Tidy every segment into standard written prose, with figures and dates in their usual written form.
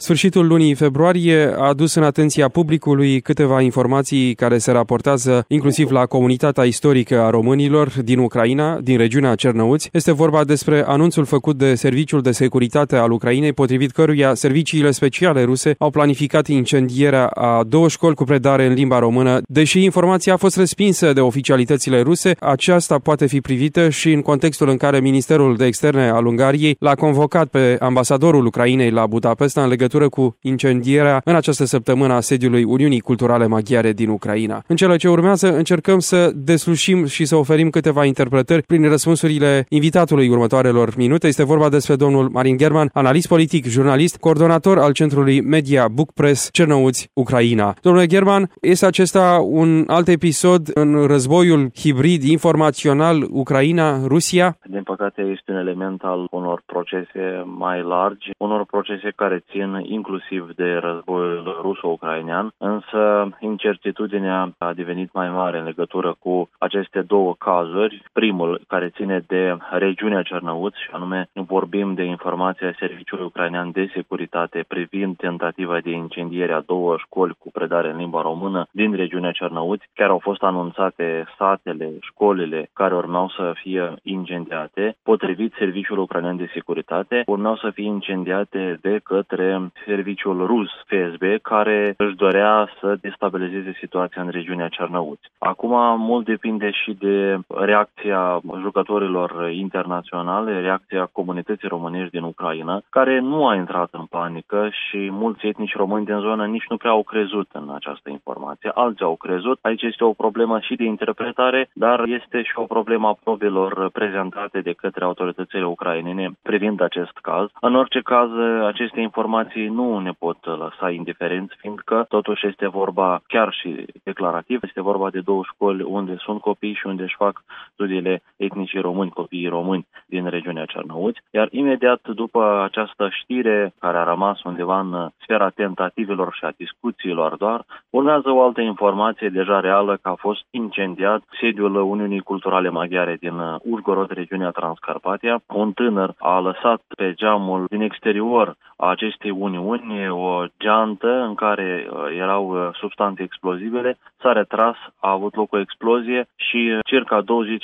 Sfârșitul lunii februarie a adus în atenția publicului câteva informații care se raportează inclusiv la comunitatea istorică a românilor din Ucraina, din regiunea Cernăuți. Este vorba despre anunțul făcut de Serviciul de Securitate al Ucrainei, potrivit căruia serviciile speciale ruse au planificat incendierea a 2 școli cu predare în limba română. Deși informația a fost respinsă de oficialitățile ruse, aceasta poate fi privită și în contextul în care Ministerul de Externe al Ungariei l-a convocat pe ambasadorul Ucrainei la Budapesta în legătură cu incendierea în această săptămână a sediului Uniunii Culturale Maghiare din Ucraina. În cele ce urmează încercăm să deslușim și să oferim câteva interpretări prin răspunsurile invitatului următoarelor minute. Este vorba despre domnul Marin German, analist politic, jurnalist, coordonator al centrului Media Book Press Cernăuți, Ucraina. Domnule German, este acesta un alt episod în războiul hibrid informațional Ucraina-Rusia? Din păcate este un element al unor procese mai largi, unor procese care țin inclusiv de războiul ruso-ucrainean, însă incertitudinea a devenit mai mare în legătură cu aceste 2 cazuri. Primul, care ține de regiunea Cernăuți, și anume vorbim de informația Serviciului Ucrainean de Securitate privind tentativa de incendiere a 2 școli cu predare în limba română din regiunea Cernăuți. Chiar au fost anunțate satele, școlile care urmau să fie incendiate. Potrivit Serviciului Ucrainean de Securitate, urmau să fie incendiate de către serviciul rus FSB, care își dorea să destabilizeze situația în regiunea Cernăuți. Acum mult depinde și de reacția jucătorilor internaționale, reacția comunității românești din Ucraina, care nu a intrat în panică și mulți etnici români din zonă nici nu prea au crezut în această informație. Alții au crezut. Aici este o problemă și de interpretare, dar este și o problemă a probelor prezentate de către autoritățile ucrainene privind acest caz. În orice caz, aceste informații nu ne pot lăsa indiferenți, fiindcă totuși este vorba, chiar și declarativ, este vorba de 2 școli unde sunt copii și unde își fac studiile etnicii români, copiii români din regiunea Cernăuți. Iar imediat după această știre, care a rămas undeva în sfera tentativelor și a discuțiilor doar, urmează o altă informație deja reală că a fost incendiat sediul Uniunii Culturale Maghiare din Užhorod, regiunea Transcarpatia. Un tânăr a lăsat pe geamul din exterior a acestei uniuni o geantă în care erau substanțe explozibile, s-a retras, a avut loc o explozie și circa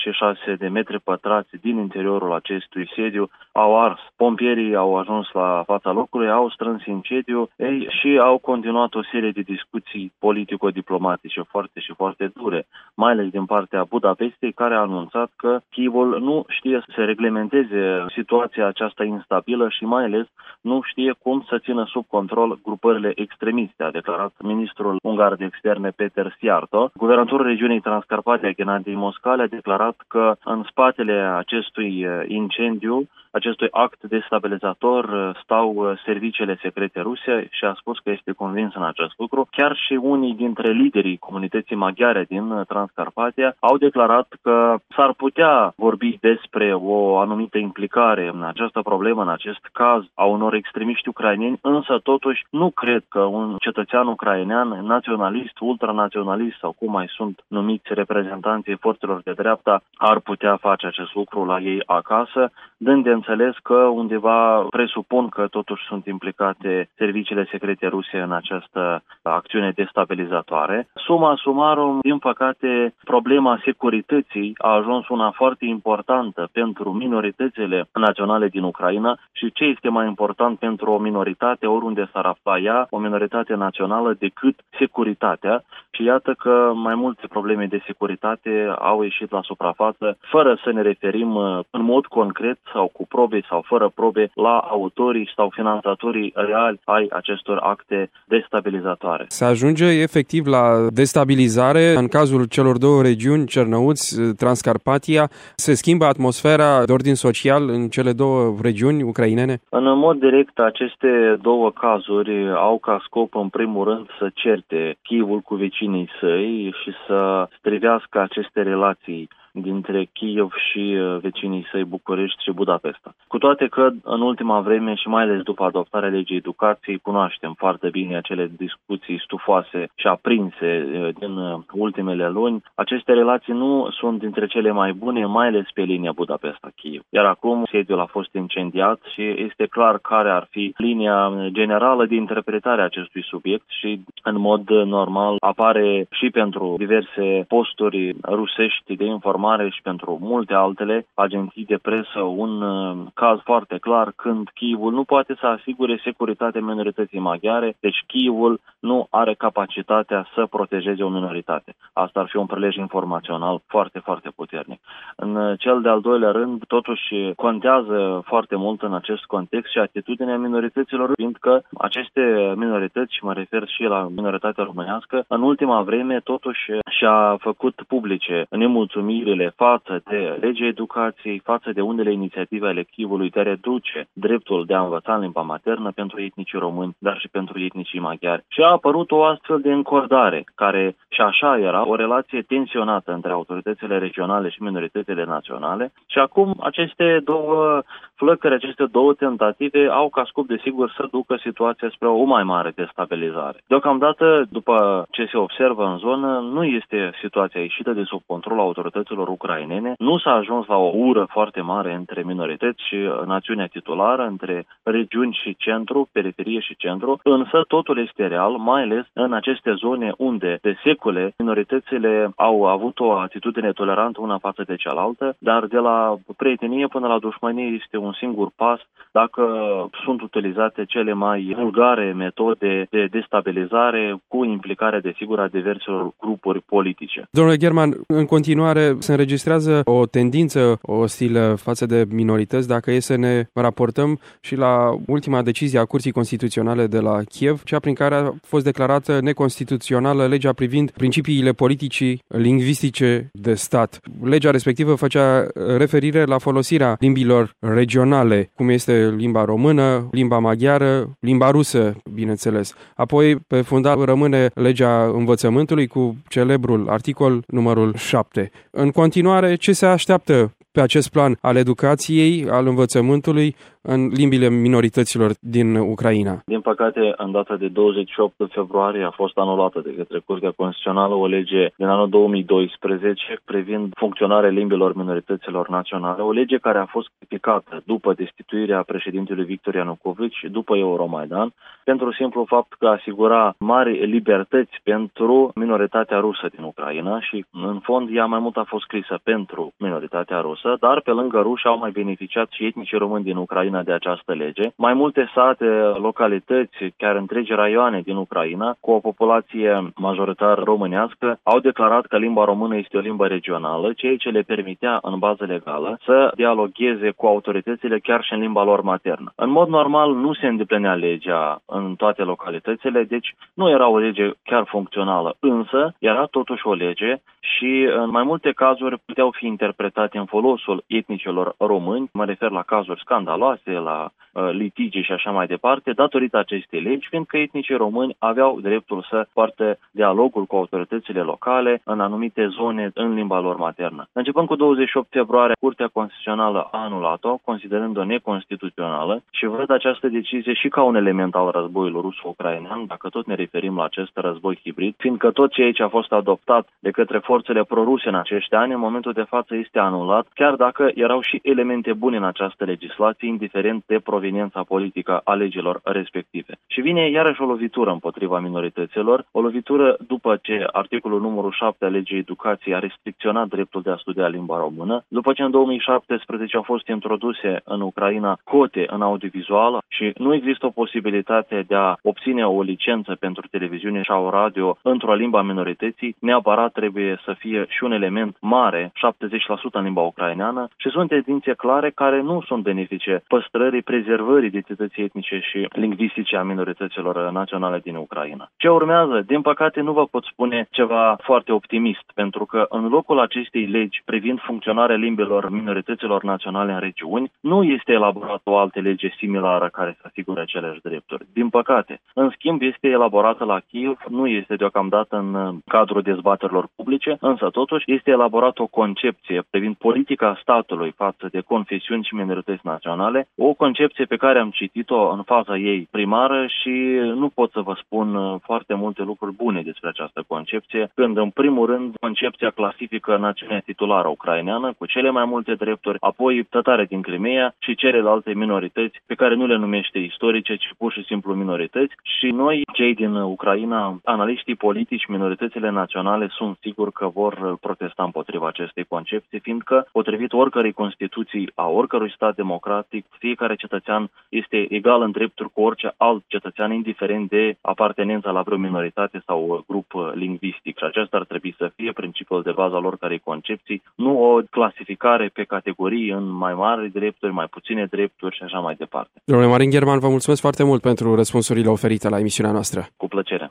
26 de metri pătrați din interiorul acestui sediu au ars. Pompierii au ajuns la fața locului, au strâns incendiu și au continuat o serie de discuții politico-diplomatice foarte dure, mai ales din partea Budapestei, care a anunțat că Kievul nu știe să se reglementeze situația aceasta instabilă și mai ales nu știe cum să țină sub control grupările extremiste, a declarat ministrul ungar de externe Peter Szijjártó. Guvernatorul regiunii Transcarpatia, Gennady Moskal, a declarat că în spatele acestui incendiu, acestui act destabilizator, stau serviciile secrete ruse și a spus că este convins în acest lucru. Chiar și unii dintre liderii comunității maghiare din Transcarpatia au declarat că s-ar putea vorbi despre o anumită implicare în această problemă, în acest caz, a unor extremiști ucraineni, însă totuși nu cred că un cetățean ucrainean naționalist, ultranaționalist sau cum mai sunt numiți reprezentanții forțelor de dreapta ar putea face acest lucru la ei acasă, dând de înțeles că undeva presupun că totuși sunt implicate serviciile secrete ruse în această acțiune destabilizatoare. Summa summarum, din păcate, problema securității a ajuns una foarte importantă pentru minoritățile naționale din Ucraina și ce este mai important pentru o minoritate, oriunde s-ar afla ea, o minoritate națională, decât securitatea. Și iată că mai multe probleme de securitate au ieșit la suprafață, fără să ne referim în mod concret sau cu probe sau fără probe la autorii sau finanțatorii reali ai acestor acte destabilizatoare. Se ajunge efectiv la destabilizare în cazul celor 2 regiuni, Cernăuți, Transcarpatia. Se schimbă atmosfera de ordin social în cele 2 regiuni ucrainene? În mod direct, aceste 2 cazuri au ca scop, în primul rând, să certe Kievul cu vecinii săi și să strivească aceste relații dintre Kiev și vecinii săi București și Budapesta. Cu toate că în ultima vreme și mai ales după adoptarea legii educației cunoaștem foarte bine acele discuții stufoase și aprinse din ultimele luni, aceste relații nu sunt dintre cele mai bune, mai ales pe linia Budapesta-Kiev. Iar acum sediul a fost incendiat și este clar care ar fi linia generală de interpretare a acestui subiect și în mod normal apare și pentru diverse posturi rusești de informare și pentru multe altele agenții de presă un caz foarte clar când Kievul nu poate să asigure securitatea minorității maghiare, deci Kievul nu are capacitatea să protejeze o minoritate. Asta ar fi un prilej informațional foarte, foarte puternic. În cel de-al doilea rând, totuși contează foarte mult în acest context și atitudinea minorităților, fiindcă aceste minorități, și mă refer și la minoritatea românească, în ultima vreme totuși și-a făcut publice nemulțumirile față de legea educației, față de unele inițiative ale Kievului de a reduce dreptul de a învăța în limba maternă pentru etnicii români, dar și pentru etnicii maghiari. Și a apărut o astfel de încordare, care și așa era o relație tensionată între autoritățile regionale și minoritățile naționale. Și acum aceste două flăcări, aceste două tentative au ca scop, desigur, să ducă situația spre o mai mare destabilizare. Deocamdată, după ce se observă în zonă, nu este situația ieșită de sub controlul autorităților ucrainene, nu s-a ajuns la o ură foarte mare între minorități și națiunea titulară, între regiuni și centru, periferie și centru, însă totul este real, mai ales în aceste zone unde de secole minoritățile au avut o atitudine tolerantă una față de cealaltă, dar de la prietenie până la dușmănie este un singur pas dacă sunt utilizate cele mai vulgare metode de destabilizare cu implicarea, desigur, a diverselor grupuri politice. Domnule German, în continuare se înregistrează o tendință ostilă față de minorități dacă e să ne raportăm și la ultima decizie a Curții Constituționale de la Kiev, cea prin care a fost declarată neconstituțională legea privind principiile politicii lingvistice de stat. Legea respectivă făcea referire la folosirea limbilor regionale, cum este limba română, limba maghiară, limba rusă, bineînțeles. Apoi, pe fundal rămâne legea învățământului cu celebrul articol numărul 7. În continuare, ce se așteaptă pe acest plan al educației, al învățământului în limbile minorităților din Ucraina? Din păcate, în data de 28 februarie a fost anulată de către Curtea Constituțională o lege din anul 2012 privind funcționarea limbilor minorităților naționale, o lege care a fost criticată după destituirea președintelui Victor Ianucovici și după Euromaidan, pentru simplu fapt că asigura mari libertăți pentru minoritatea rusă din Ucraina și, în fond, ea mai mult a fost scrisă pentru minoritatea rusă, dar pe lângă ruși au mai beneficiat și etnicii români din Ucraina de această lege. Mai multe sate, localități, chiar întregi raioane din Ucraina, cu o populație majoritar românească, au declarat că limba română este o limbă regională, ceea ce le permitea, în bază legală, să dialogheze cu autoritățile chiar și în limba lor maternă. În mod normal, nu se îndeplinea legea în toate localitățile, deci nu era o lege chiar funcțională, însă era totuși o lege și în mai multe cazuri puteau fi interpretate în folosul etnicilor români, mă refer la cazuri scandaloase, la litigi și așa mai departe, datorită acestei legi, fiindcă etnicii români aveau dreptul să poarte dialogul cu autoritățile locale în anumite zone în limba lor maternă. Începând cu 28 februarie, Curtea Constituțională a anulat-o, considerând-o neconstituțională și văd această decizie și ca un element al războiului ruso-ucrainean, dacă tot ne referim la acest război hibrid, fiindcă tot ceea ce a fost adoptat de către forțele proruse în acești ani, în momentul de față este anulat, chiar dacă erau și elemente bune în această legislație, indiferent de proveniența politică a legilor respective. Și vine iarăși o lovitură împotriva minorităților, o lovitură după ce articolul numărul 7 a legii educației a restricționat dreptul de a studia limba română, după ce în 2017 au fost introduse în Ucraina cote în audiovizuală și nu există o posibilitate de a obține o licență pentru televiziune sau radio într-o limba minorității, neapărat trebuie să fie și un element mare, 70% în limba ucraineană, și sunt tendințe clare care nu sunt benefice păstrării, prezervării identității etnice și lingvistice a minorităților naționale din Ucraina. Ce urmează? Din păcate nu vă pot spune ceva foarte optimist, pentru că în locul acestei legi privind funcționarea limbilor minorităților naționale în regiuni, nu este elaborată o altă lege similară care să asigure aceleași drepturi. Din păcate. În schimb, este elaborată la Kiev, nu este deocamdată în cadrul dezbaterilor publice, însă totuși este elaborată o concepție privind politica statului față de confesiuni și minorități naționale, o concepție pe care am citit-o în faza ei primară și nu pot să vă spun foarte multe lucruri bune despre această concepție, când în primul rând concepția clasifică națiunea titulară ucraineană cu cele mai multe drepturi, apoi tătare din Crimea și celelalte minorități pe care nu le numește istorice, ci pur și simplu minorități. Și noi, cei din Ucraina, analiștii politici, minoritățile naționale, sunt sigur că vor protesta împotriva acestei concepții, fiindcă, potrivit oricărei Constituții a oricărui stat democratic, fiecare cetățean este egal în drepturi cu orice alt cetățean, indiferent de apartenența la vreo minoritate sau grup lingvistic. Și acesta ar trebui să fie principiul de bază al oricărei concepții, nu o clasificare pe categorii în mai mari drepturi, mai puține drepturi și așa mai departe. Domnule Marin Gherman, vă mulțumesc foarte mult pentru răspunsurile oferite la emisiunea noastră. Cu plăcere.